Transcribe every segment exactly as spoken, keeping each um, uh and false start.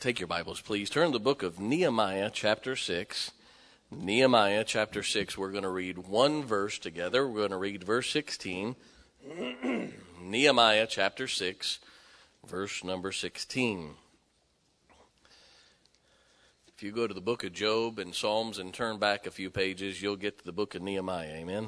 Take your Bibles, please. Turn to the book of Nehemiah, chapter six. Nehemiah, chapter six. We're going to read one verse together. We're going to read verse sixteen. Nehemiah, chapter six, verse number sixteen. If you go to the book of Job and Psalms and turn back a few pages, you'll get to the book of Nehemiah. Amen.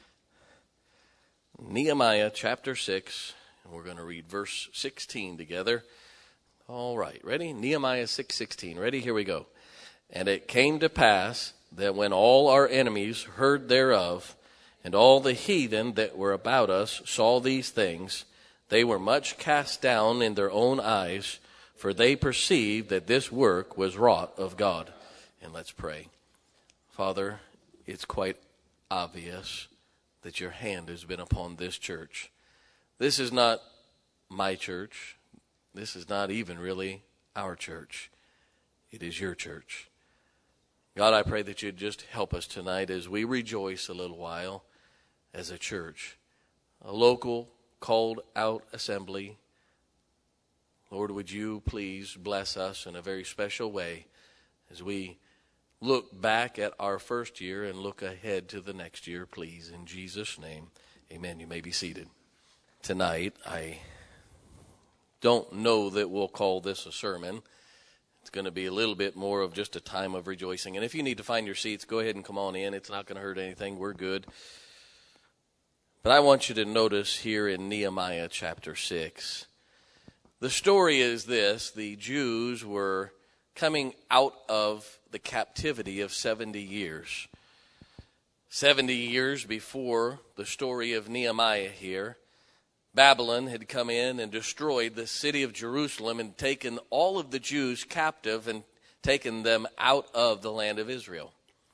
Nehemiah, chapter six. And we're going to read verse sixteen together. All right, ready? Nehemiah six sixteen. Ready? Here we go. And it came to pass that when all our enemies heard thereof, and all the heathen that were about us saw these things, they were much cast down in their own eyes, for they perceived that this work was wrought of God. And let's pray. Father, it's quite obvious that your hand has been upon this church. This is not my church. This is not even really our church. It is your church. God, I pray that you'd just help us tonight as we rejoice a little while as a church, a local called out assembly. Lord, would you please bless us in a very special way as we look back at our first year and look ahead to the next year, please. In Jesus' name, amen. You may be seated. Tonight, I don't know that we'll call this a sermon. It's going to be a little bit more of just a time of rejoicing. And if you need to find your seats, go ahead and come on in. It's not going to hurt anything. We're good. But I want you to notice here in Nehemiah chapter six, the story is this. The Jews were coming out of the captivity of seventy years. seventy years before the story of Nehemiah here, Babylon had come in and destroyed the city of Jerusalem and taken all of the Jews captive and taken them out of the land of Israel.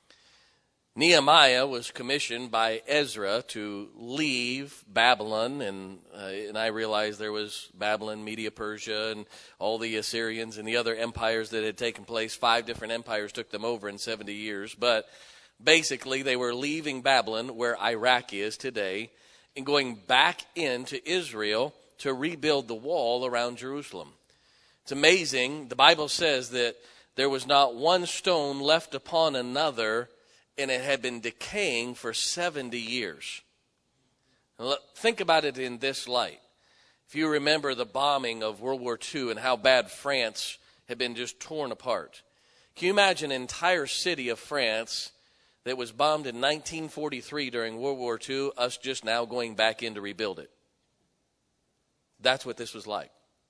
Nehemiah was commissioned by Ezra to leave Babylon, and uh, and I realized there was Babylon, Media, Persia, and all the Assyrians and the other empires that had taken place. Five different empires took them over in seventy years, but basically they were leaving Babylon, where Iraq is today, and going back into Israel to rebuild the wall around Jerusalem. It's amazing. The Bible says that there was not one stone left upon another, and it had been decaying for seventy years. Now, think about it in this light. If you remember the bombing of World War Two and how bad France had been just torn apart. Can you imagine an entire city of France that was bombed in nineteen forty-three during World War Two, us just now going back in to rebuild it? That's what this was like.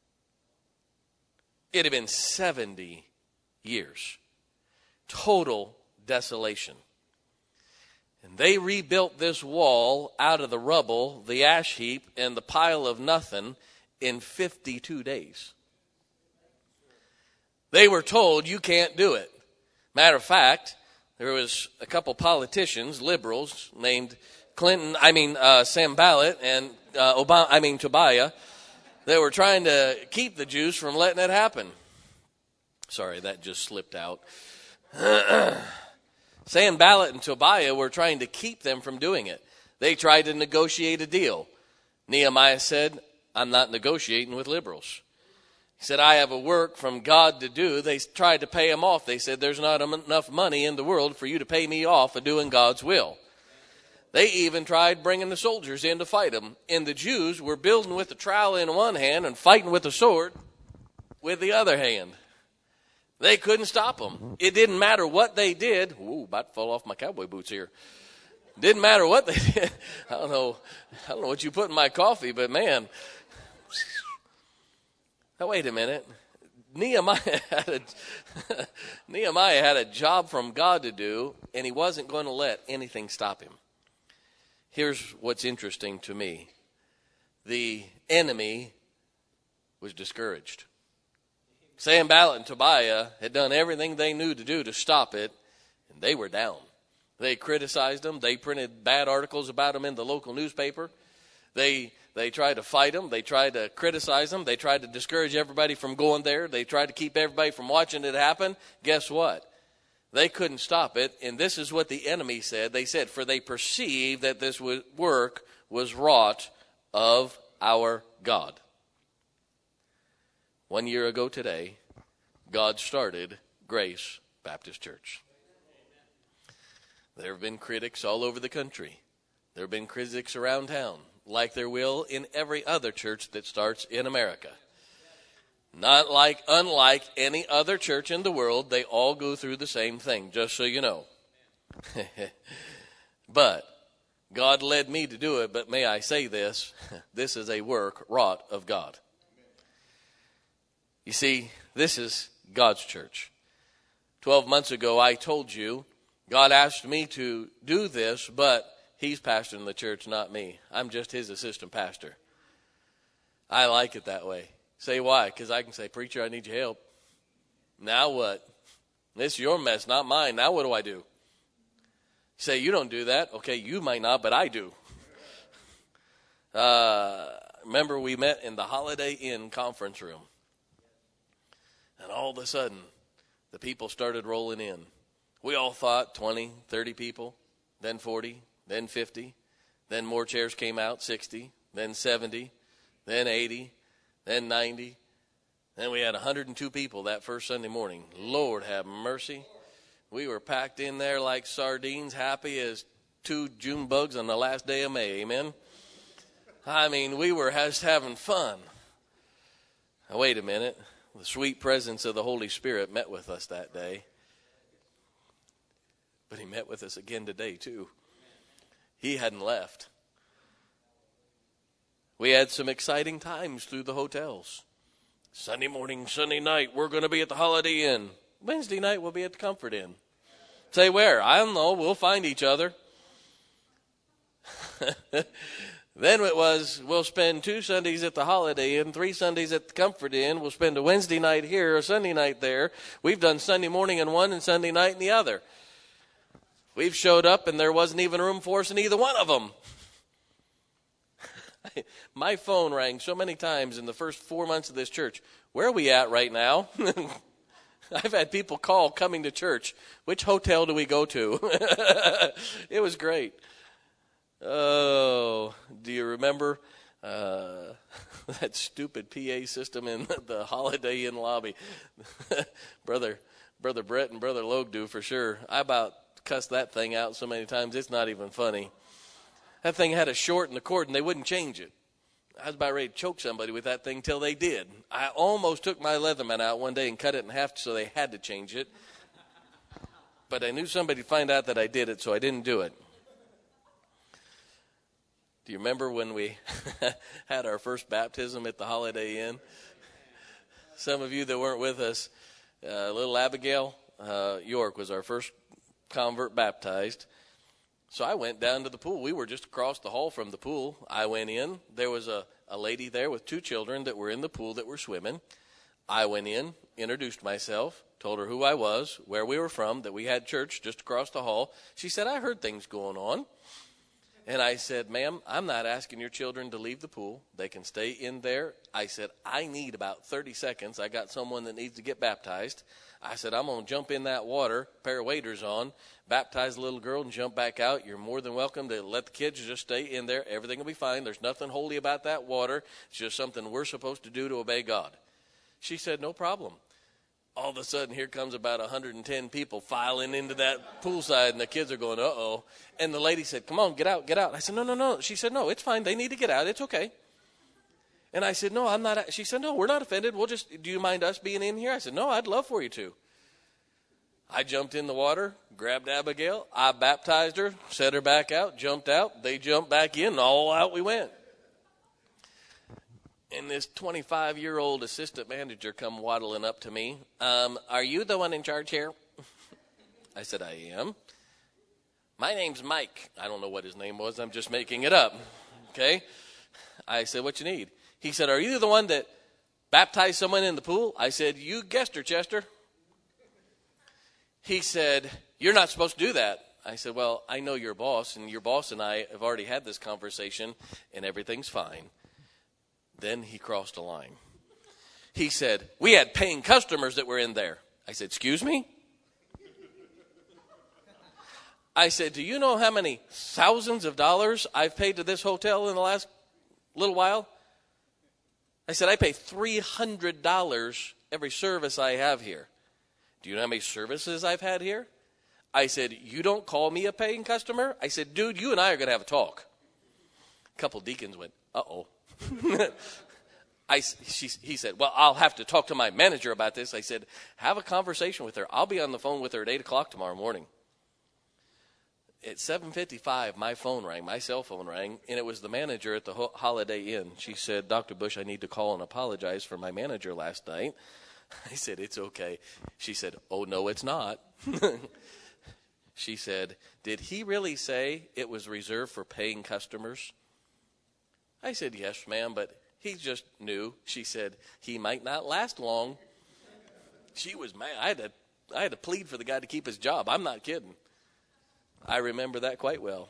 It had been seventy years. Total desolation. And they rebuilt this wall out of the rubble, the ash heap, and the pile of nothing in fifty-two days. They were told, you can't do it. Matter of fact, there was a couple politicians, liberals, named Clinton, I mean uh, Sanballat and uh, Obama, I mean Tobiah, that were trying to keep the Jews from letting it happen. Sorry, that just slipped out. Sanballat and Tobiah were trying to keep them from doing it. They tried to negotiate a deal. Nehemiah said, I'm not negotiating with liberals. He said, I have a work from God to do. They tried to pay him off. They said, there's not enough money in the world for you to pay me off for doing God's will. They even tried bringing the soldiers in to fight him. And the Jews were building with the trowel in one hand and fighting with the sword with the other hand. They couldn't stop them. It didn't matter what they did. Ooh, about to fall off my cowboy boots here. Didn't matter what they did. I don't know. I don't know what you put in my coffee, but man. Now, wait a minute. Nehemiah had a, Nehemiah had a job from God to do, and he wasn't going to let anything stop him. Here's what's interesting to me. The enemy was discouraged. Sanballat and Tobiah had done everything they knew to do to stop it, and they were down. They criticized him. They printed bad articles about him in the local newspaper. They They tried to fight him. They tried to criticize him. They tried to discourage everybody from going there. They tried to keep everybody from watching it happen. Guess what? They couldn't stop it. And this is what the enemy said. They said, for they perceived that this work was wrought of our God. One year ago today, God started Grace Baptist Church. There have been critics all over the country. There have been critics around town, like there will in every other church that starts in America. Not like, unlike any other church in the world, they all go through the same thing, just so you know. But God led me to do it, but may I say this, this is a work wrought of God. You see, this is God's church. Twelve months ago, I told you, God asked me to do this, but He's pastoring the church, not me. I'm just His assistant pastor. I like it that way. Say why? Because I can say, preacher, I need your help. Now what? This is your mess, not mine. Now what do I do? Say, you don't do that. Okay, you might not, but I do. Uh, remember we met in the Holiday Inn conference room. And all of a sudden, the people started rolling in. We all thought twenty, thirty people, then forty, then fifty. Then more chairs came out, sixty, then seventy, then eighty, then ninety. Then we had one hundred two people that first Sunday morning. Lord have mercy. We were packed in there like sardines, happy as two June bugs on the last day of May. Amen? I mean, we were just having fun. Now, wait a minute. The sweet presence of the Holy Spirit met with us that day. But He met with us again today, too. He hadn't left. We had some exciting times through the hotels. Sunday morning, Sunday night, we're going to be at the Holiday Inn. Wednesday night, we'll be at the Comfort Inn. Say where? I don't know. We'll find each other. Then it was, we'll spend two Sundays at the Holiday Inn, three Sundays at the Comfort Inn. We'll spend a Wednesday night here, a Sunday night there. We've done Sunday morning in one and Sunday night in the other. We've showed up and there wasn't even room for us in either one of them. My phone rang so many times in the first four months of this church. Where are we at right now? I've had people call coming to church. Which hotel do we go to? It was great. Oh, do you remember uh, that stupid P A system in the Holiday Inn lobby? Brother, Brother Brett and Brother Logue do for sure. I about cussed that thing out so many times, it's not even funny. That thing had a short in the cord, and they wouldn't change it. I was about ready to choke somebody with that thing till they did. I almost took my Leatherman out one day and cut it in half so they had to change it. But I knew somebody would find out that I did it, so I didn't do it. Do you remember when we had our first baptism at the Holiday Inn? Some of you that weren't with us, uh, little Abigail uh, York was our first convert baptized. So I went down to the pool. We were just across the hall from the pool. I went in. There was a, a lady there with two children that were in the pool that were swimming. I went in, introduced myself, told her who I was, where we were from, that we had church just across the hall. She said, I heard things going on. And I said, ma'am, I'm not asking your children to leave the pool. They can stay in there. I said, I need about thirty seconds. I got someone that needs to get baptized. I said, I'm going to jump in that water, pair of waders on, baptize the little girl and jump back out. You're more than welcome to let the kids just stay in there. Everything will be fine. There's nothing holy about that water. It's just something we're supposed to do to obey God. She said, no problem. All of a sudden, here comes about one hundred ten people filing into that poolside, and the kids are going, uh-oh. And the lady said, come on, get out, get out. I said, no, no, no. She said, no, it's fine. They need to get out. It's okay. And I said, no, I'm not. She said, no, we're not offended. We'll just, do you mind us being in here? I said, no, I'd love for you to. I jumped in the water, grabbed Abigail. I baptized her, set her back out, jumped out. They jumped back in, and all out we went. And this twenty-five-year-old assistant manager come waddling up to me. Um, are you the one in charge here? I said, I am. My name's Mike. I don't know what his name was. I'm just making it up. Okay? I said, what you need? He said, are you the one that baptized someone in the pool? I said, you guessed her, Chester. He said, you're not supposed to do that. I said, well, I know your boss, and your boss and I have already had this conversation, and everything's fine. Then he crossed a line. He said, we had paying customers that were in there. I said, excuse me? I said, do you know how many thousands of dollars I've paid to this hotel in the last little while? I said, I pay three hundred dollars every service I have here. Do you know how many services I've had here? I said, you don't call me a paying customer? I said, dude, you and I are going to have a talk. A couple deacons went, uh-oh. I, she, he said, well, I'll have to talk to my manager about this. I said, have a conversation with her. I'll be on the phone with her at eight o'clock tomorrow morning. At seven fifty-five, my phone rang, my cell phone rang, and it was the manager at the Holiday Inn. She said, Doctor Bush, I need to call and apologize for my manager last night. I said, it's okay. She said, oh, no, it's not. She said, did he really say it was reserved for paying customers? I said, yes, ma'am, but he just knew. She said, he might not last long. She was mad. I had to, I had to plead for the guy to keep his job. I'm not kidding. I remember that quite well.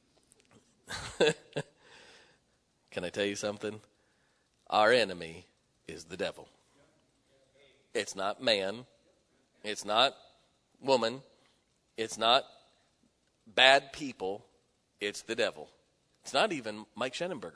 Can I tell you something? Our enemy is the devil. It's not man. It's not woman. It's not bad people. It's the devil. It's not even Mike Schenenberger.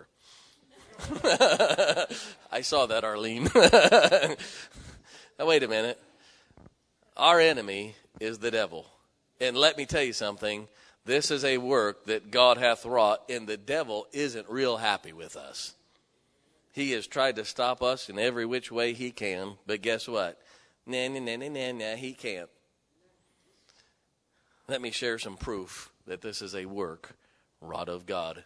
I saw that, Arlene. Now, wait a minute. Our enemy is the devil. And let me tell you something. This is a work that God hath wrought, and the devil isn't real happy with us. He has tried to stop us in every which way he can, but guess what? Nah, nah, nah, nah, nah, nah, he can't. Let me share some proof that this is a work wrought of God.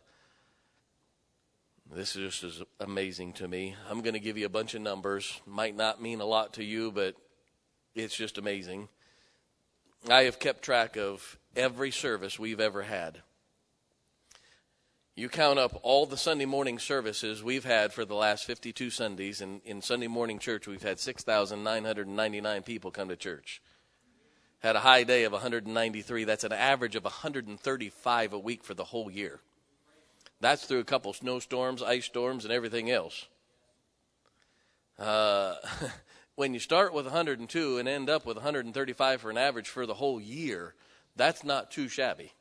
This is just as amazing to me. I'm going to give you a bunch of numbers. Might not mean a lot to you, but it's just amazing. I have kept track of every service we've ever had. You count up all the Sunday morning services we've had for the last fifty-two Sundays, and in Sunday morning church we've had six thousand nine hundred ninety-nine people come to church. Had a high day of one hundred ninety-three. That's an average of one hundred thirty-five a week for the whole year. That's through a couple snowstorms, ice storms, and everything else. Uh, when you start with one hundred two and end up with one hundred thirty-five for an average for the whole year, that's not too shabby.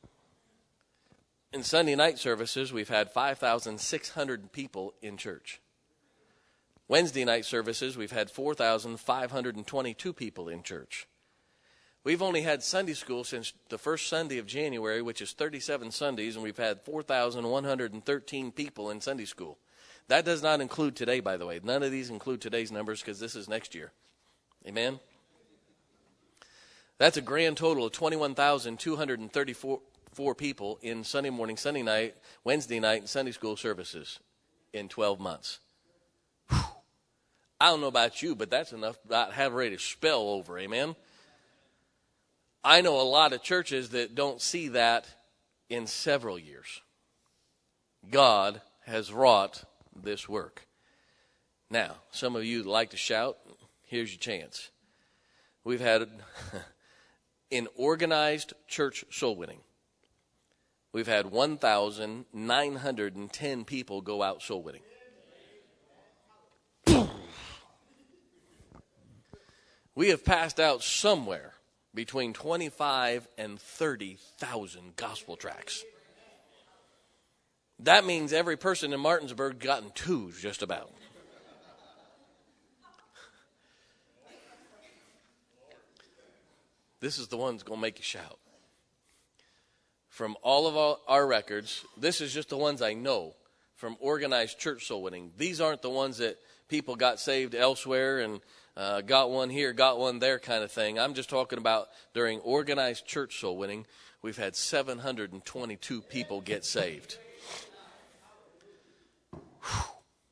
In Sunday night services, we've had five thousand six hundred people in church. Wednesday night services, we've had four thousand five hundred twenty-two people in church. We've only had Sunday school since the first Sunday of January, which is thirty-seven Sundays, and we've had four thousand one hundred thirteen people in Sunday school. That does not include today, by the way. None of these include today's numbers because this is next year. Amen? That's a grand total of twenty-one thousand two hundred thirty-four four people in Sunday morning, Sunday night, Wednesday night, and Sunday school services in twelve months. Whew. I don't know about you, but that's enough to have ready to spell over. Amen? I know a lot of churches that don't see that in several years. God has wrought this work. Now, some of you like to shout. Here's your chance. We've had in organized church soul winning, we've had one thousand nine hundred ten people go out soul winning. We have passed out somewhere between twenty-five and thirty thousand gospel tracts. That means every person in Martinsburg gotten two, just about. This is the one that's going to make you shout. From all of our, our records, this is just the ones I know from organized church soul winning. These aren't the ones that people got saved elsewhere and uh, got one here, got one there kind of thing. I'm just talking about during organized church soul winning, we've had seven hundred twenty-two people get saved. Whew.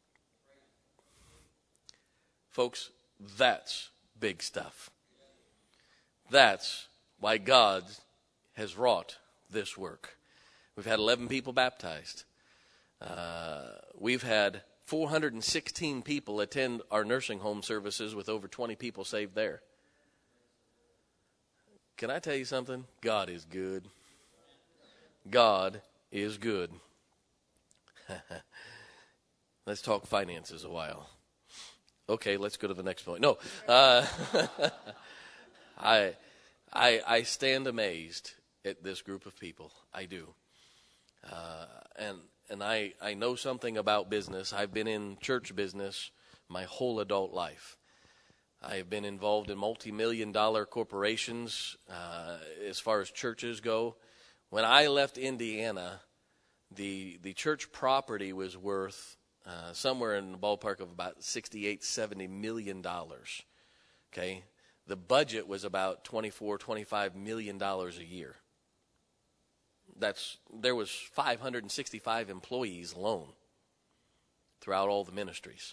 Folks, that's big stuff. That's why God has wrought this work. We've had eleven people baptized. Uh, we've had four hundred sixteen people attend our nursing home services with over twenty people saved there. Can I tell you something? God is good. God is good. Let's talk finances a while. Okay, let's go to the next point. No, uh, I, I, I stand amazed at this group of people. I do, uh, and and I I know something about business. I've been in church business my whole adult life. I have been involved in multi-million dollar corporations uh, as far as churches go. When I left Indiana, the the church property was worth uh, somewhere in the ballpark of about sixty-eight, seventy million dollars. Okay, the budget was about twenty-four, twenty-five million dollars a year. That's there was five hundred sixty-five employees alone throughout all the ministries.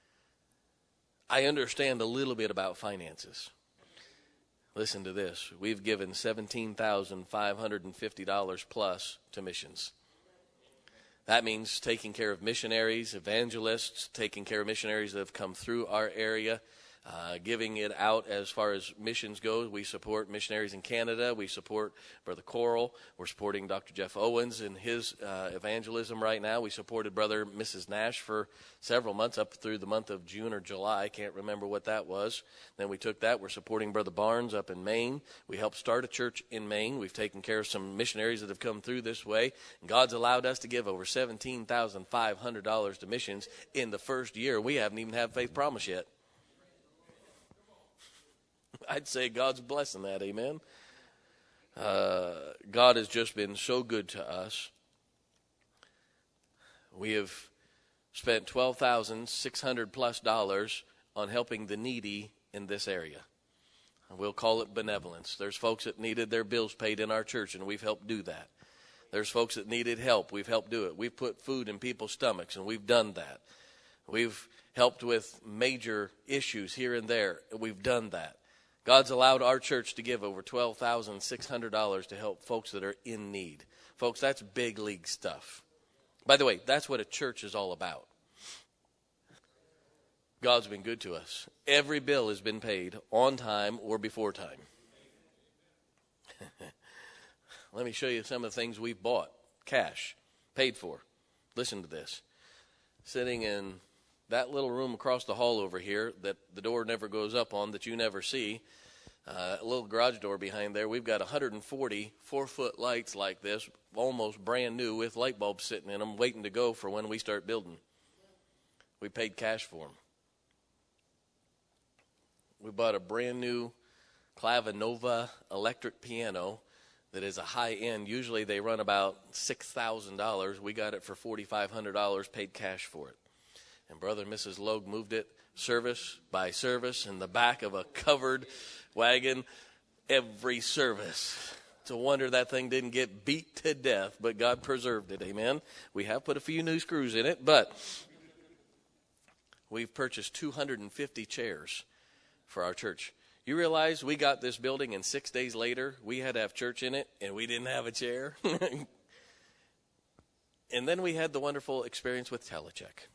I understand a little bit about finances. Listen to this. We've given seventeen thousand five hundred fifty dollars plus to missions. That means taking care of missionaries, evangelists, taking care of missionaries that have come through our area, uh, giving it out as far as missions goes. We support missionaries in Canada. We support Brother Coral. We're supporting Doctor Jeff Owens in his uh, evangelism right now. We supported Brother Missus Nash for several months, up through the month of June or July. I can't remember what that was. Then we took that. We're supporting Brother Barnes up in Maine. We helped start a church in Maine. We've taken care of some missionaries that have come through this way. And God's allowed us to give over seventeen thousand five hundred dollars to missions in the first year. We haven't even had Faith Promise yet. I'd say God's blessing that, amen. Uh, God has just been so good to us. We have spent twelve thousand six hundred plus dollars on helping the needy in this area. We'll call it benevolence. There's folks that needed their bills paid in our church, and we've helped do that. There's folks that needed help. We've helped do it. We've put food in people's stomachs, and we've done that. We've helped with major issues here and there, and we've done that. God's allowed our church to give over twelve thousand six hundred dollars to help folks that are in need. Folks, that's big league stuff. By the way, that's what a church is all about. God's been good to us. Every bill has been paid on time or before time. Let me show you some of the things we've bought, cash, paid for. Listen to this. Sitting in that little room across the hall over here that the door never goes up on, that you never see, uh, a little garage door behind there, we've got one hundred forty four-foot lights like this, almost brand new, with light bulbs sitting in them, waiting to go for when we start building. We paid cash for them. We bought a brand new Clavinova electric piano that is a high-end. Usually they run about six thousand dollars. We got it for four thousand five hundred dollars, paid cash for it. And Brother and Missus Logue moved it service by service in the back of a covered wagon every service. It's a wonder that thing didn't get beat to death, but God preserved it, amen. We have put a few new screws in it, but we've purchased two hundred fifty chairs for our church. You realize we got this building and six days later we had to have church in it and we didn't have a chair? And then we had the wonderful experience with Telecheck.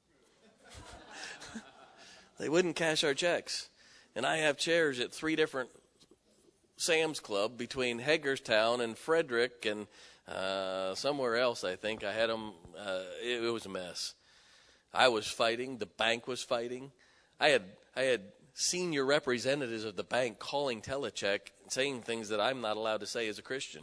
They wouldn't cash our checks. And I have chairs at three different Sam's Club between Hagerstown and Frederick and uh, somewhere else, I think. I had them. Uh, it, it was a mess. I was fighting. The bank was fighting. I had I had senior representatives of the bank calling Telecheck, saying things that I'm not allowed to say as a Christian.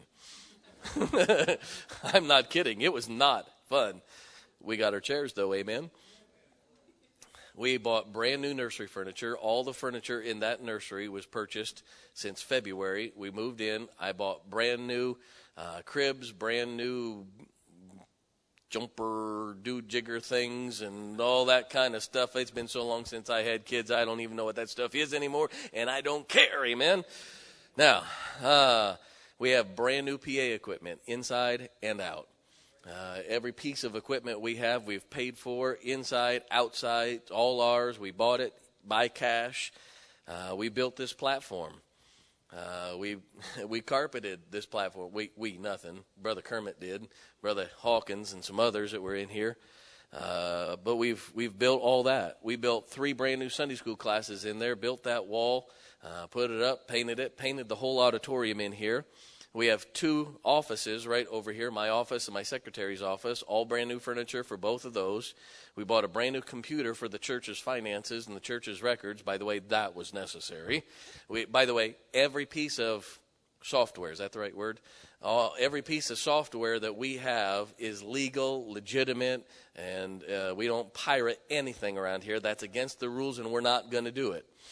I'm not kidding. It was not fun. We got our chairs, though, amen. We bought brand new nursery furniture. All the furniture in that nursery was purchased since February. We moved in. I bought brand new uh, cribs, brand new jumper, do-jigger things, and all that kind of stuff. It's been so long since I had kids, I don't even know what that stuff is anymore, and I don't care, amen? Now, uh, we have brand new P A equipment inside and out. Uh, every piece of equipment we have, we've paid for inside, outside, all ours. We bought it by cash. Uh, we built this platform. Uh, we we carpeted this platform. We, we, nothing. Brother Kermit did. Brother Hawkins and some others that were in here. Uh, but we've we've built all that. We built three brand new Sunday school classes in there, built that wall, uh, put it up, painted it, painted the whole auditorium in here. We have two offices right over here, my office and my secretary's office, all brand new furniture for both of those. We bought a brand new computer for the church's finances and the church's records. By the way, that was necessary. We, by the way, every piece of software, is that the right word? Uh, every piece of software that we have is legal, legitimate, and uh, we don't pirate anything around here. That's against the rules, and we're not going to do it.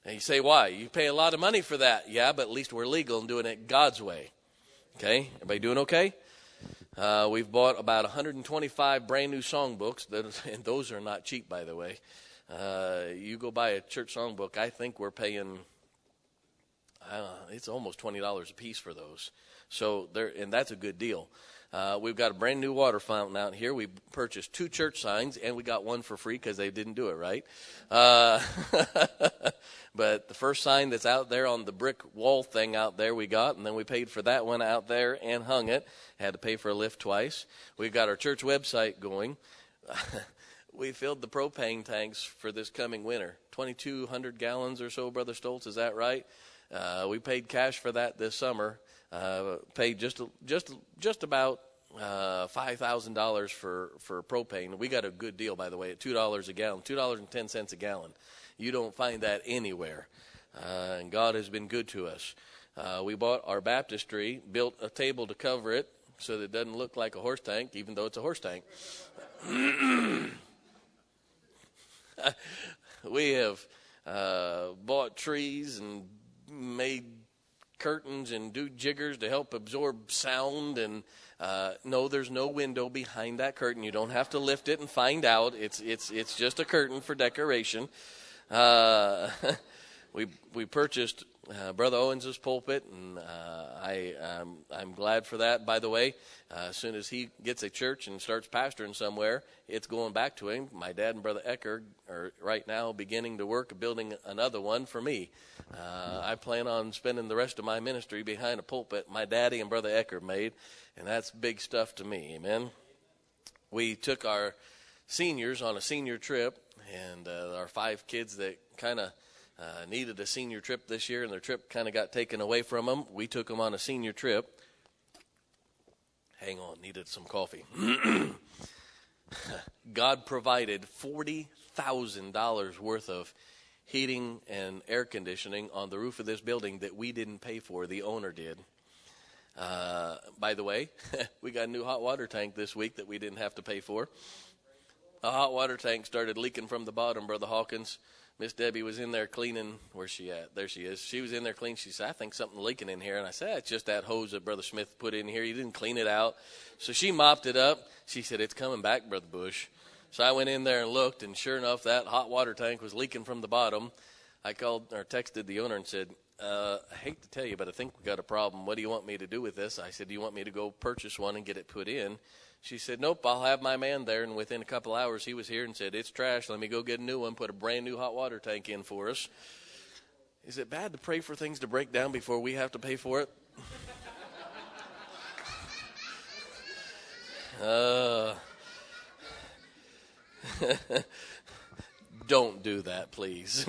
And you say, why? You pay a lot of money for that. Yeah, but at least we're legal and doing it God's way. Okay? Everybody doing okay? Uh, we've bought about one hundred twenty-five brand new songbooks. And those are not cheap, by the way. Uh, you go buy a church songbook, I think we're paying, I don't know, it's almost twenty dollars a piece for those. So there, and that's a good deal. Uh, we've got a brand new water fountain out here. We purchased two church signs, and we got one for free because they didn't do it right. Uh, but the first sign that's out there on the brick wall thing out there we got, and then we paid for that one out there and hung it. Had to pay for a lift twice. We've got our church website going. We filled the propane tanks for this coming winter, twenty-two hundred gallons or so, Brother Stoltz, is that right? Uh, we paid cash for that this summer. Uh, paid just just just about uh, five thousand dollars for for propane. We got a good deal, by the way, at two dollars a gallon, two dollars and ten cents a gallon. You don't find that anywhere, uh, and God has been good to us. Uh, we bought our baptistry, built a table to cover it so that it doesn't look like a horse tank, even though it's a horse tank. We have uh, bought trees and made curtains and do jiggers to help absorb sound. And uh, no, there's no window behind that curtain. You don't have to lift it and find out. It's it's it's just a curtain for decoration. Uh, we we purchased uh, Brother Owens' pulpit, and uh, I um, I'm glad for that. By the way, uh, as soon as he gets a church and starts pastoring somewhere, it's going back to him. My dad and Brother Ecker are right now beginning to work building another one for me. Uh, I plan on spending the rest of my ministry behind a pulpit my daddy and Brother Ecker made, and that's big stuff to me. Amen. We took our seniors on a senior trip, and uh, our five kids that kind of uh, needed a senior trip this year, and their trip kind of got taken away from them. We took them on a senior trip. Hang on, needed some coffee. God provided forty thousand dollars worth of heating and air conditioning on the roof of this building that we didn't pay for. The owner did. Uh, by the way, we got a new hot water tank this week that we didn't have to pay for. A hot water tank started leaking from the bottom, Brother Hawkins. Miss Debbie was in there cleaning. Where's she at? There she is. She was in there cleaning. She said, I think something leaking in here. And I said, it's just that hose that Brother Smith put in here. You didn't clean it out. So she mopped it up. She said, it's coming back, Brother Bush. So I went in there and looked, and sure enough, that hot water tank was leaking from the bottom. I called or texted the owner and said, uh, I hate to tell you, but I think we got a problem. What do you want me to do with this? I said, do you want me to go purchase one and get it put in? She said, nope, I'll have my man there. And within a couple hours, he was here and said, it's trash. Let me go get a new one, put a brand new hot water tank in for us. Is it bad to pray for things to break down before we have to pay for it? uh, don't do that, please.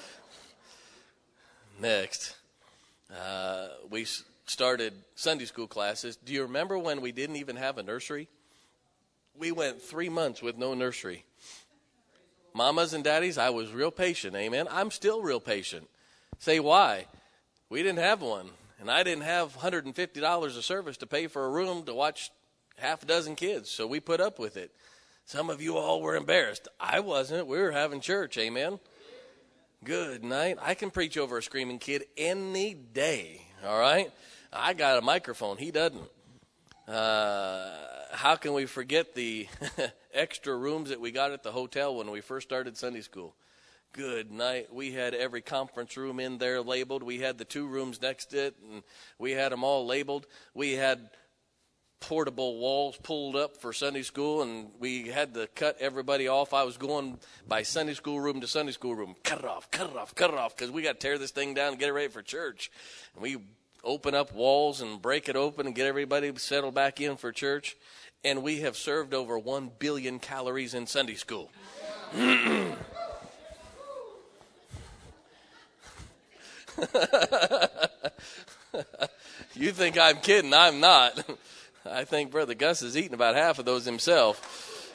Next, uh, we started Sunday school classes. Do you remember when we didn't even have a nursery? We went three months with no nursery. Mamas and daddies, I was real patient, amen. I'm still real patient. Say why? We didn't have one, and I didn't have one hundred fifty dollars a service to pay for a room to watch half a dozen kids, so we put up with it. Some of you all were embarrassed. I wasn't. We were having church, amen. Good night. I can preach over a screaming kid any day, all right? I got a microphone. He doesn't. Uh, how can we forget the extra rooms that we got at the hotel when we first started Sunday school? Good night. We had every conference room in there labeled. We had the two rooms next to it, and we had them all labeled. We had portable walls pulled up for Sunday school, and we had to cut everybody off. I was going by Sunday school room to Sunday school room. Cut it off, cut it off, cut it off, because we got to tear this thing down and get it ready for church. And we open up walls and break it open and get everybody settled back in for church. And we have served over one billion calories in Sunday school. You think I'm kidding. I'm not. I think Brother Gus has eaten about half of those himself.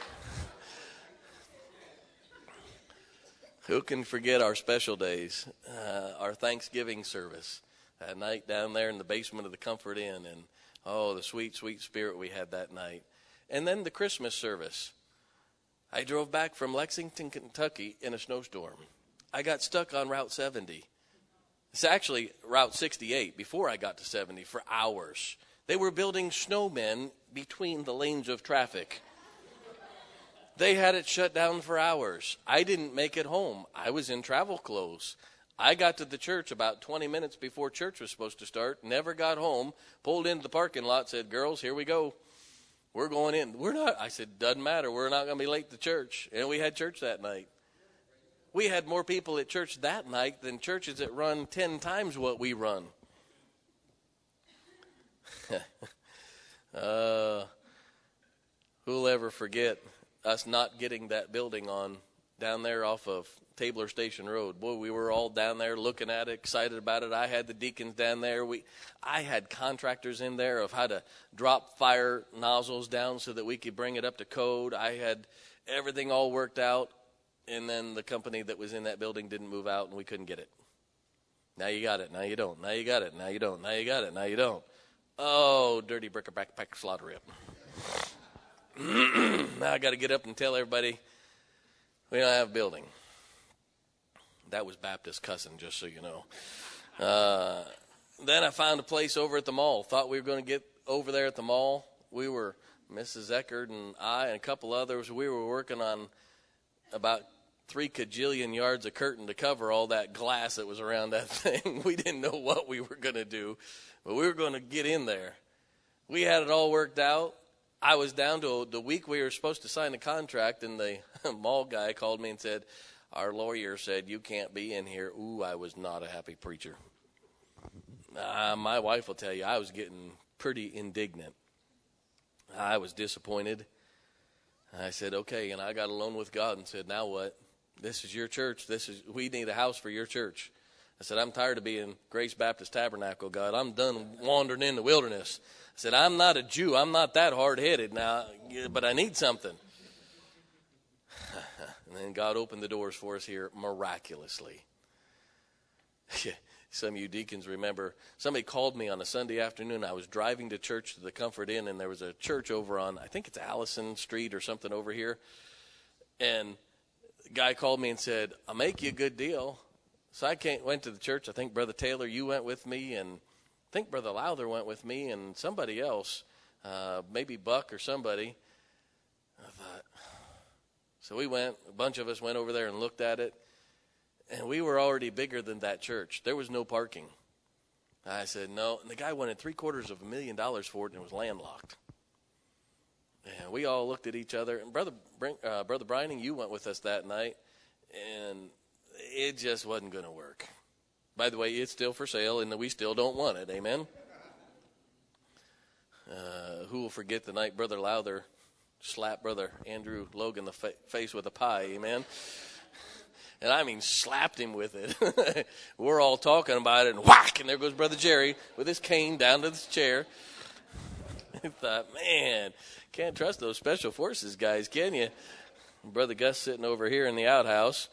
Who can forget our special days, uh, our Thanksgiving service at night down there in the basement of the Comfort Inn, and oh, the sweet, sweet spirit we had that night. And then the Christmas service. I drove back from Lexington, Kentucky in a snowstorm. I got stuck on Route seventy. It's actually Route sixty-eight before I got to seventy for hours. They were building snowmen between the lanes of traffic. They had it shut down for hours. I didn't make it home. I was in travel clothes. I got to the church about twenty minutes before church was supposed to start, never got home, pulled into the parking lot, said, girls, here we go. We're going in. We're not. I said, doesn't matter. We're not going to be late to church. And we had church that night. We had more people at church that night than churches that run ten times what we run. uh, who'll ever forget us not getting that building on down there off of Tabler Station Road? Boy, we were all down there looking at it, excited about it. I had the deacons down there. We, I had contractors in there of how to drop fire nozzles down so that we could bring it up to code. I had everything all worked out, and then the company that was in that building didn't move out, and we couldn't get it. Now you got it. Now you don't. Now you got it. Now you don't. Now you got it. Now you don't. Oh, dirty bricker backpack slaughter rip. Now I got to get up and tell everybody we don't have a building. That was Baptist cussing, just so you know. Uh, then I found a place over at the mall. Thought we were going to get over there at the mall. We were, Missus Eckert and I and a couple others, we were working on about three cajillion yards of curtain to cover all that glass that was around that thing. We didn't know what we were going to do, but we were going to get in there. We had it all worked out. I was down to the week we were supposed to sign the contract, and the mall guy called me and said, our lawyer said you can't be in here. Ooh, I was not a happy preacher. Uh, my wife will tell you I was getting pretty indignant. I was disappointed. I said, okay, and I got alone with God and said, now what? This is your church. This is we need a house for your church. I said, I'm tired of being Grace Baptist Tabernacle, God. I'm done wandering in the wilderness. I said, I'm not a Jew. I'm not that hard-headed now, but I need something. And then God opened the doors for us here miraculously. Some of you deacons remember, somebody called me on a Sunday afternoon. I was driving to church to the Comfort Inn, and there was a church over on, I think it's Allison Street or something over here. And the guy called me and said, I'll make you a good deal. So I came, went to the church. I think Brother Taylor, you went with me, and I think Brother Lowther went with me, and somebody else, uh, maybe Buck or somebody. I thought, so we went, a bunch of us went over there and looked at it, and we were already bigger than that church. There was no parking. I said, no, and the guy wanted three quarters of a million dollars for it, and it was landlocked. And we all looked at each other, and Brother uh, Brother Brining, you went with us that night, and it just wasn't going to work. By the way, it's still for sale, and we still don't want it. Amen? Uh, who will forget the night Brother Lowther slapped Brother Andrew Logan in the fa- face with a pie? Amen? And I mean slapped him with it. We're all talking about it, and whack, and there goes Brother Jerry with his cane down to his chair. I thought, man, can't trust those special forces guys, can you? Brother Gus sitting over here in the outhouse.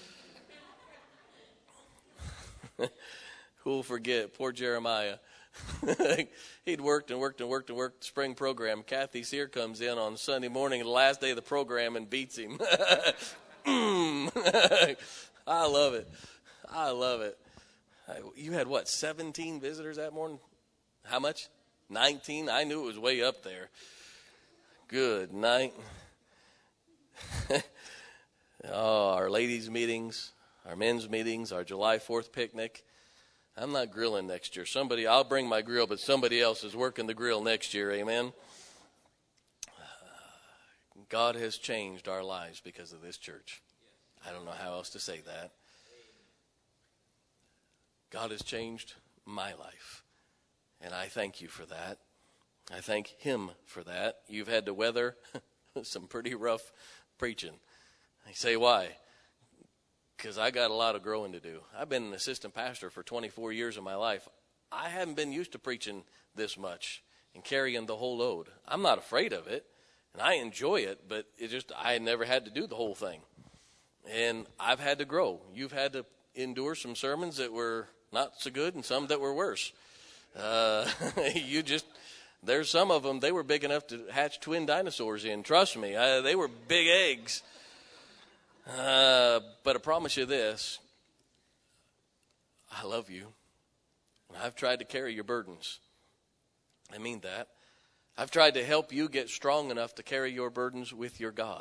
Who'll forget poor Jeremiah? He'd worked and worked and worked and worked the spring program. Kathy Sear comes in on Sunday morning, the last day of the program, and beats him. I love it. I love it. You had, what, seventeen visitors that morning? How much? nineteen? I knew it was way up there. Good night. Oh, our ladies' meetings, our men's meetings, our July fourth picnic. I'm not grilling next year. Somebody, I'll bring my grill, but somebody else is working the grill next year. Amen. God has changed our lives because of this church. I don't know how else to say that. God has changed my life, and I thank you for that. I thank him for that. You've had to weather some pretty rough preaching. I say, why? Because I got a lot of growing to do. I've been an assistant pastor for twenty-four years of my life. I haven't been used to preaching this much and carrying the whole load. I'm not afraid of it, and I enjoy it, but it just I never had to do the whole thing. And I've had to grow. You've had to endure some sermons that were not so good and some that were worse. Uh, you just, there's some of them, they were big enough to hatch twin dinosaurs in. Trust me, uh, they were big eggs. Uh, but I promise you this, I love you. And I've tried to carry your burdens. I mean that. I've tried to help you get strong enough to carry your burdens with your God.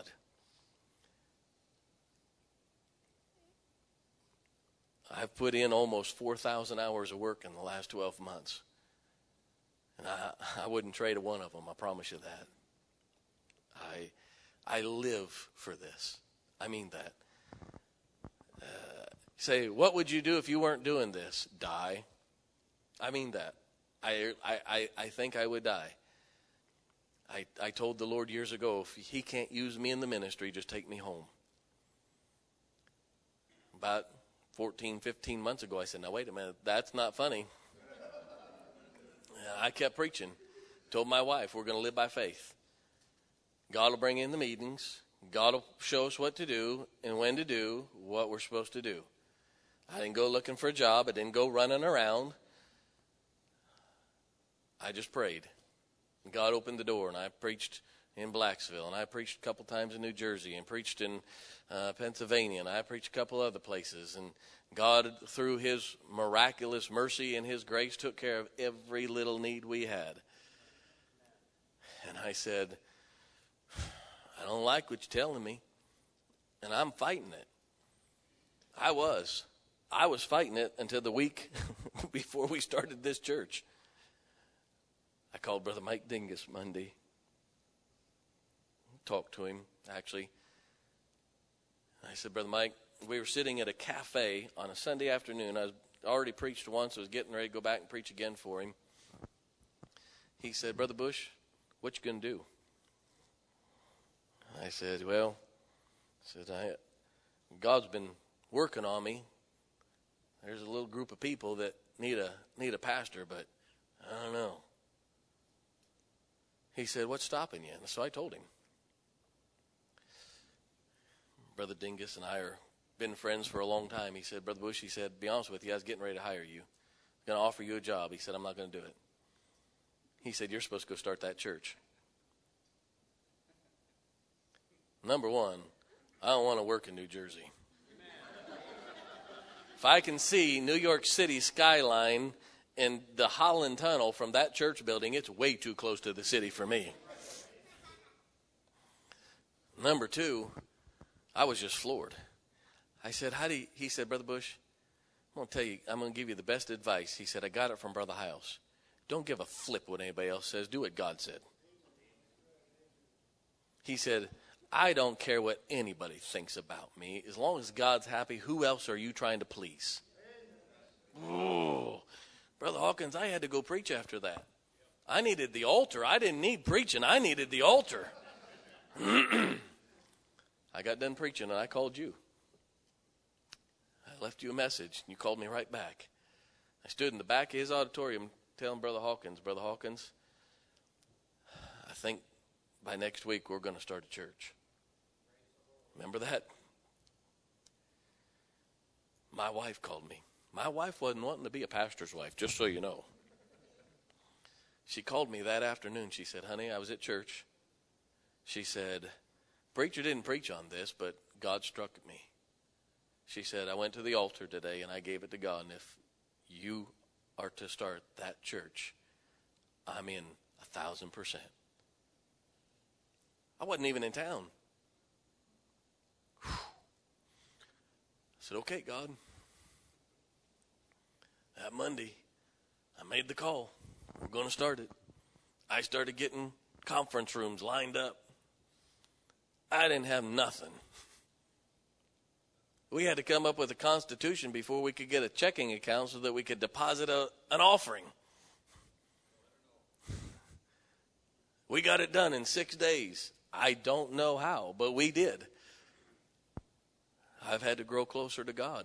I've put in almost four thousand hours of work in the last twelve months. And I, I wouldn't trade a one of them, I promise you that. I, I live for this. I mean that. Uh, say, what would you do if you weren't doing this? Die. I mean that. I, I, I think I would die. I, I told the Lord years ago, if he can't use me in the ministry, just take me home. About fourteen, fifteen months ago, I said, now wait a minute, that's not funny. I kept preaching. Told my wife, we're going to live by faith. God will bring in the meetings. God will show us what to do and when to do what we're supposed to do. I didn't go looking for a job. I didn't go running around. I just prayed. And God opened the door, and I preached in Blacksville, and I preached a couple times in New Jersey, and preached in uh, Pennsylvania, and I preached a couple other places. And God, through his miraculous mercy and his grace, took care of every little need we had. And I said, I don't like what you're telling me, and I'm fighting it. I was. I was fighting it until the week before we started this church. I called Brother Mike Dingus Monday. Talked to him, actually. I said, Brother Mike, we were sitting at a cafe on a Sunday afternoon. I was already preached once. I was getting ready to go back and preach again for him. He said, Brother Bush, what you going to do? I said, well, I said, I, God's been working on me. There's a little group of people that need a need a pastor, but I don't know. He said, what's stopping you? And so I told him. Brother Dingus and I are been friends for a long time. He said, Brother Bush, he said, be honest with you, I was getting ready to hire you. I'm going to offer you a job. He said, I'm not going to do it. He said, you're supposed to go start that church. Number one, I don't want to work in New Jersey. If I can see New York City skyline and the Holland Tunnel from that church building, it's way too close to the city for me. Number two, I was just floored. I said, how do you, he said, Brother Bush, I'm going to tell you, I'm going to give you the best advice. He said, I got it from Brother Hiles. Don't give a flip what anybody else says. Do what God said. He said, I don't care what anybody thinks about me. As long as God's happy, who else are you trying to please? Oh, Brother Hawkins, I had to go preach after that. I needed the altar. I didn't need preaching. I needed the altar. I got done preaching, and I called you. I left you a message, and you called me right back. I stood in the back of his auditorium telling Brother Hawkins, Brother Hawkins, I think by next week we're going to start a church. Remember that? My wife called me. My wife wasn't wanting to be a pastor's wife, just so you know. She called me that afternoon. She said, honey, I was at church. She said, preacher didn't preach on this, but God struck at me. She said, I went to the altar today and I gave it to God. And if you are to start that church, I'm in a thousand percent. I wasn't even in town. Whew. I said, okay, God. That Monday, I made the call. We're going to start it. I started getting conference rooms lined up. I didn't have nothing. We had to come up with a constitution before we could get a checking account so that we could deposit a, an offering. We got it done in six days. I don't know how, but we did. I've had to grow closer to God.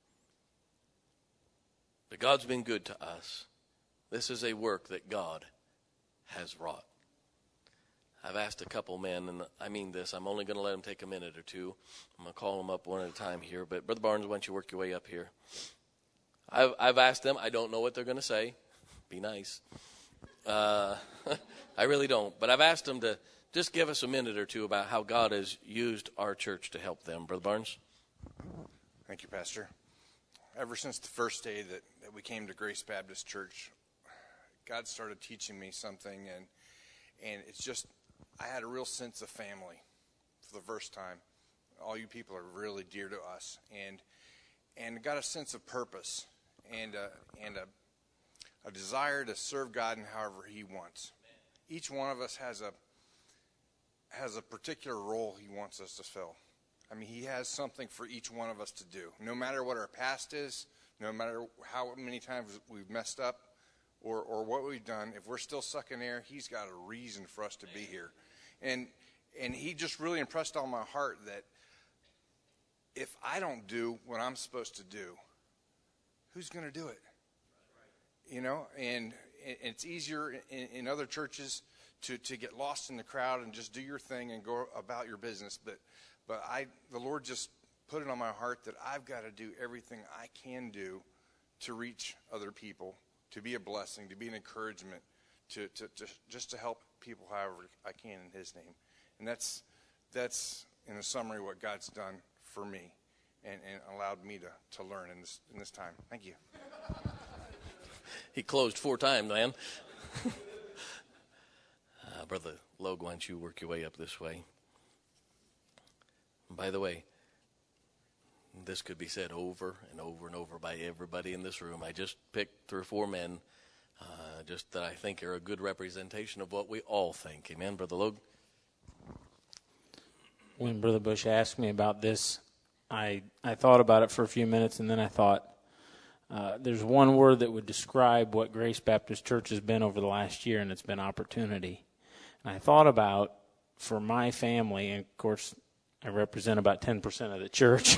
But God's been good to us. This is a work that God has wrought. I've asked a couple men, and I mean this, I'm only going to let them take a minute or two. I'm going to call them up one at a time here. But Brother Barnes, why don't you work your way up here? I've, I've asked them. I don't know what they're going to say. Be nice. Uh, I really don't. But I've asked them to just give us a minute or two about how God has used our church to help them. Brother Barnes? Thank you, Pastor. ever since the first day that, that we came to Grace Baptist Church, God started teaching me something, and and it's just, I had a real sense of family for the first time. All you people are really dear to us, and and got a sense of purpose and a, and a, a desire to serve God in however He wants. Each one of us has a has a particular role He wants us to fill. I mean, He has something for each one of us to do. No matter what our past is, no matter how many times we've messed up or, or what we've done, if we're still sucking air, He's got a reason for us to be here. And and He just really impressed on my heart that if I don't do what I'm supposed to do, who's going to do it? You know, and it's easier in, in other churches to, to get lost in the crowd and just do your thing and go about your business. But but I, the Lord just put it on my heart that I've got to do everything I can do to reach other people, to be a blessing, to be an encouragement, to, to, to just to help people however I can in His name. And that's that's in a summary what God's done for me and, and allowed me to, to learn in this in this time. Thank you. He closed four times, man. uh, Brother Logue, why don't you work your way up this way? By the way, this could be said over and over and over by everybody in this room. I just picked three or four men uh, just that I think are a good representation of what we all think. Amen, Brother Logue? When Brother Bush asked me about this, I I thought about it for a few minutes, and then I thought, uh, there's one word that would describe what Grace Baptist Church has been over the last year, and it's been opportunity. And I thought about, for my family, and of course, I represent about ten percent of the church.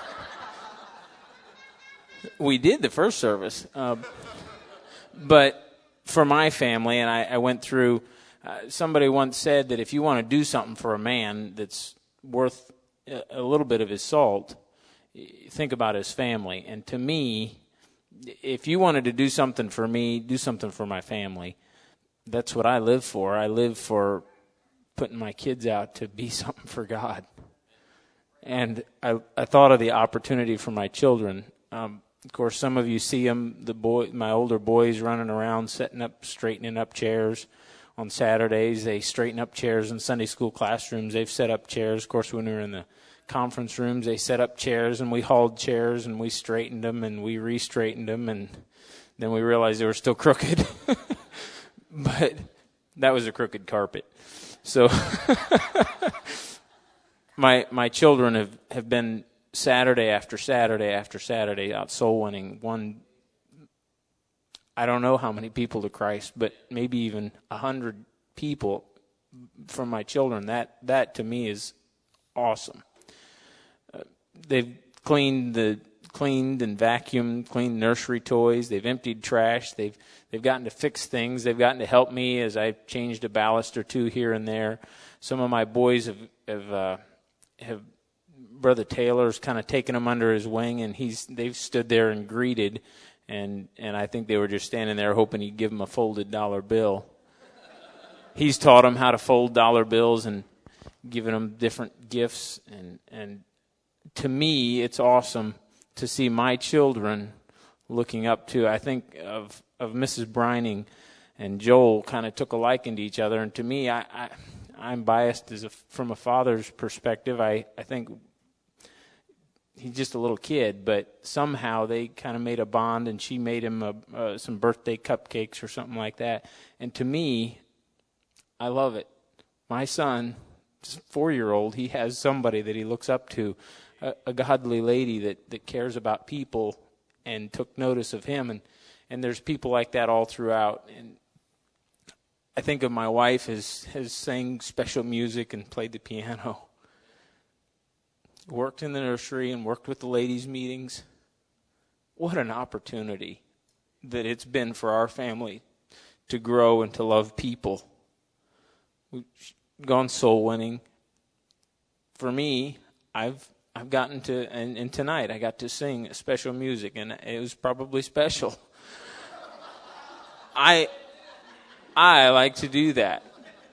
We did the first service. Uh, but for my family, and I, I went through, uh, somebody once said that if you want to do something for a man that's worth a, a little bit of his salt, think about his family. And to me, if you wanted to do something for me, do something for my family. That's what I live for. I live for putting my kids out to be something for God. And I, I thought of the opportunity for my children. Um, of course, some of you see them, the boy, my older boys running around, setting up, straightening up chairs. On Saturdays, they straighten up chairs in Sunday school classrooms. They've set up chairs. Of course, when we were in the conference rooms, they set up chairs, and we hauled chairs, and we straightened them, and we re-straightened them, and then we realized they were still crooked. But that was a crooked carpet. So my my children have, have been Saturday after Saturday after Saturday out soul winning. One, I don't know how many people to Christ, but maybe even a hundred people from my children. That that to me is awesome. Uh, they've cleaned the cleaned and vacuumed, cleaned nursery toys. They've emptied trash. They've they've gotten to fix things. They've gotten to help me as I've changed a ballast or two here and there. Some of my boys have have uh, have Brother Taylor's kind of taken them under his wing, and he's they've stood there and greeted, and and I think they were just standing there hoping he'd give them a folded dollar bill. He's taught them how to fold dollar bills and given them different gifts, and and to me, it's awesome to see my children looking up to. I think of of Missus Brining and Joel kind of took a liking to each other, and to me, I, I I'm biased as a, from a father's perspective. I I think he's just a little kid, but somehow they kind of made a bond, and she made him a, uh, some birthday cupcakes or something like that. And to me, I love it. My son, four-year-old, he has somebody that he looks up to, a, a godly lady that, that cares about people and took notice of him. And, and there's people like that all throughout. And I think of my wife as has sang special music and played the piano. Worked in the nursery and worked with the ladies' meetings. What an opportunity that it's been for our family to grow and to love people. We've gone soul winning. For me, I've I've gotten to, and, and tonight I got to sing special music, and it was probably special. I I like to do that.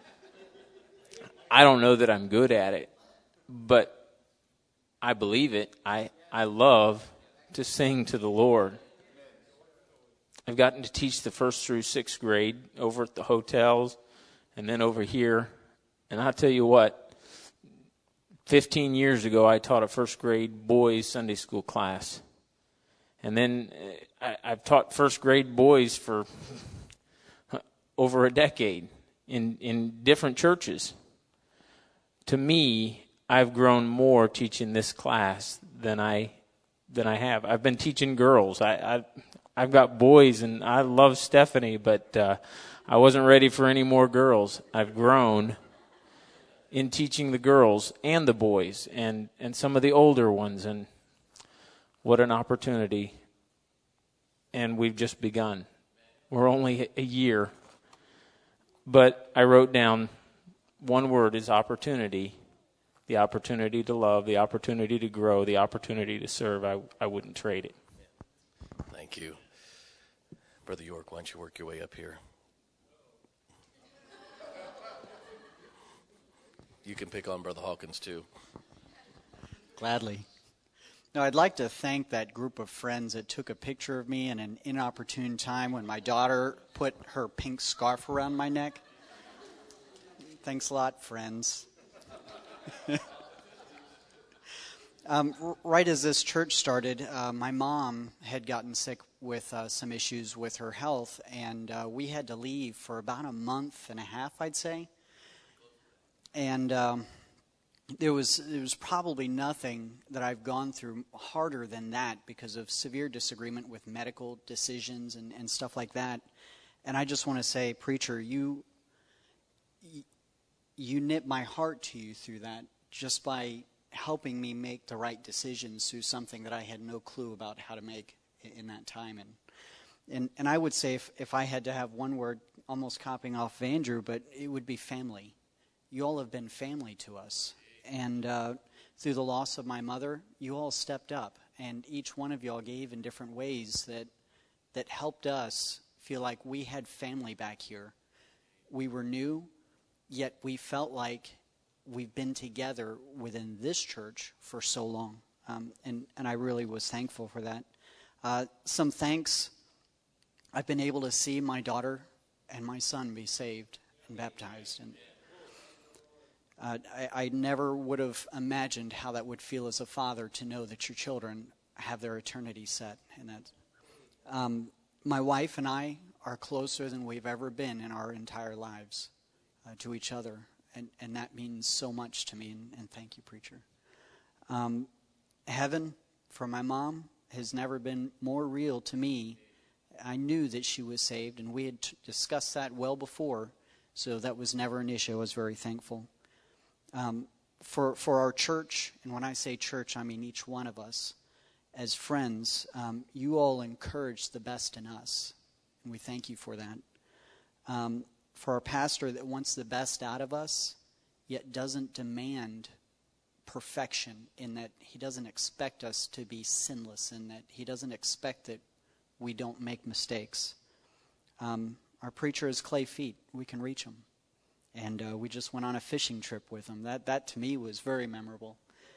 I don't know that I'm good at it, but I believe it. I, I love to sing to the Lord. I've gotten to teach the first through sixth grade over at the hotels and then over here. And I'll tell you what, fifteen years ago I taught a first grade boys Sunday school class. And then I, I've taught first grade boys for over a decade in, in different churches. To me, I've grown more teaching this class than I than I have. I've been teaching girls. I, I I've got boys, and I love Stephanie, but uh, I wasn't ready for any more girls. I've grown in teaching the girls and the boys, and and some of the older ones, and what an opportunity. And we've just begun. We're only a year, but I wrote down one word is opportunity. The opportunity to love, the opportunity to grow, the opportunity to serve. I, I wouldn't trade it. Thank you. Brother York, why don't you work your way up here? You can pick on Brother Hawkins, too. Gladly. Now, I'd like to thank that group of friends that took a picture of me in an inopportune time when my daughter put her pink scarf around my neck. Thanks a lot, friends. um, r- right as this church started, uh, my mom had gotten sick with uh, some issues with her health, and uh, we had to leave for about a month and a half, I'd say. And um, there was there was probably nothing that I've gone through harder than that because of severe disagreement with medical decisions and, and stuff like that. And I just want to say, preacher, you you knit my heart to you through that just by helping me make the right decisions through something that I had no clue about how to make in that time. And and, and I would say if, if I had to have one word, almost copying off Andrew, but it would be family. You all have been family to us. And uh, through the loss of my mother, you all stepped up. And each one of y'all gave in different ways that that helped us feel like we had family back here. We were new, yet we felt like we've been together within this church for so long. Um, and, and I really was thankful for that. Uh, some thanks. I've been able to see my daughter and my son be saved and baptized. And uh, I, I never would have imagined how that would feel as a father to know that your children have their eternity set. And that, um, my wife and I are closer than we've ever been in our entire lives uh, to each other. And, and that means so much to me. And, and thank you, preacher. Um, heaven for my mom has never been more real to me. I knew that she was saved, and we had t- discussed that well before, so that was never an issue. I was very thankful. Um, for for our church, and when I say church, I mean each one of us, as friends, um, you all encourage the best in us, and we thank you for that. Um, for our pastor that wants the best out of us, yet doesn't demand perfection, in that he doesn't expect us to be sinless, in that he doesn't expect that we don't make mistakes. Um, our preacher is clay feet. We can reach him. And uh, we just went on a fishing trip with him. That, that to me, was very memorable.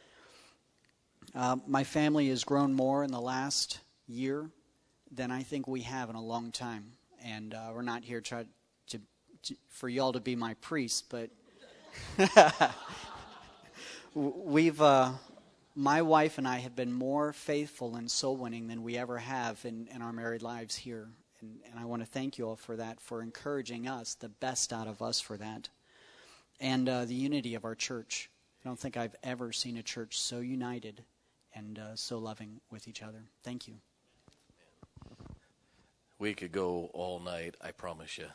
Uh, my family has grown more in the last year than I think we have in a long time. And uh, we're not here try to, to, for y'all to be my priest, but we've... Uh, My wife and I have been more faithful in soul winning than we ever have in, in our married lives here. And, and I want to thank you all for that, for encouraging us, the best out of us for that. And uh, the unity of our church. I don't think I've ever seen a church so united and uh, so loving with each other. Thank you. We could go all night, I promise you.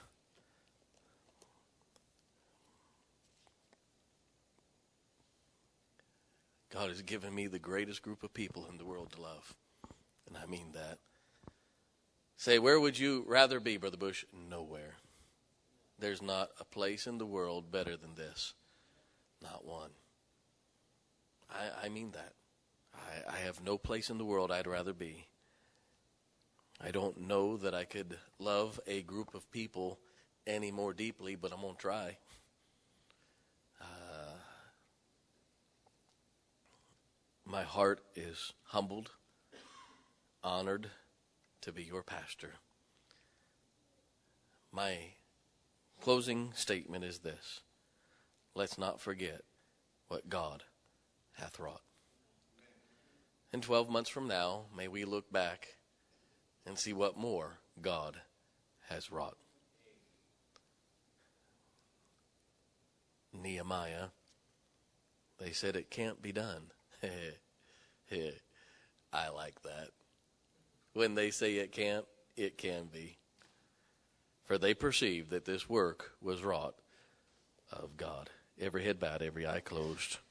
God has given me the greatest group of people in the world to love. And I mean that. Say, where would you rather be, Brother Bush? Nowhere. There's not a place in the world better than this. Not one. I, I mean that. I, I have no place in the world I'd rather be. I don't know that I could love a group of people any more deeply, but I'm going to try. My heart is humbled honored to be your pastor. My closing statement is this: let's not forget what God hath wrought. And twelve months from now, may we look back and see what more God has wrought. Nehemiah, they said it can't be done. I like that. When they say it can't, it can be. For they perceived that this work was wrought of God. Every head bowed, every eye closed.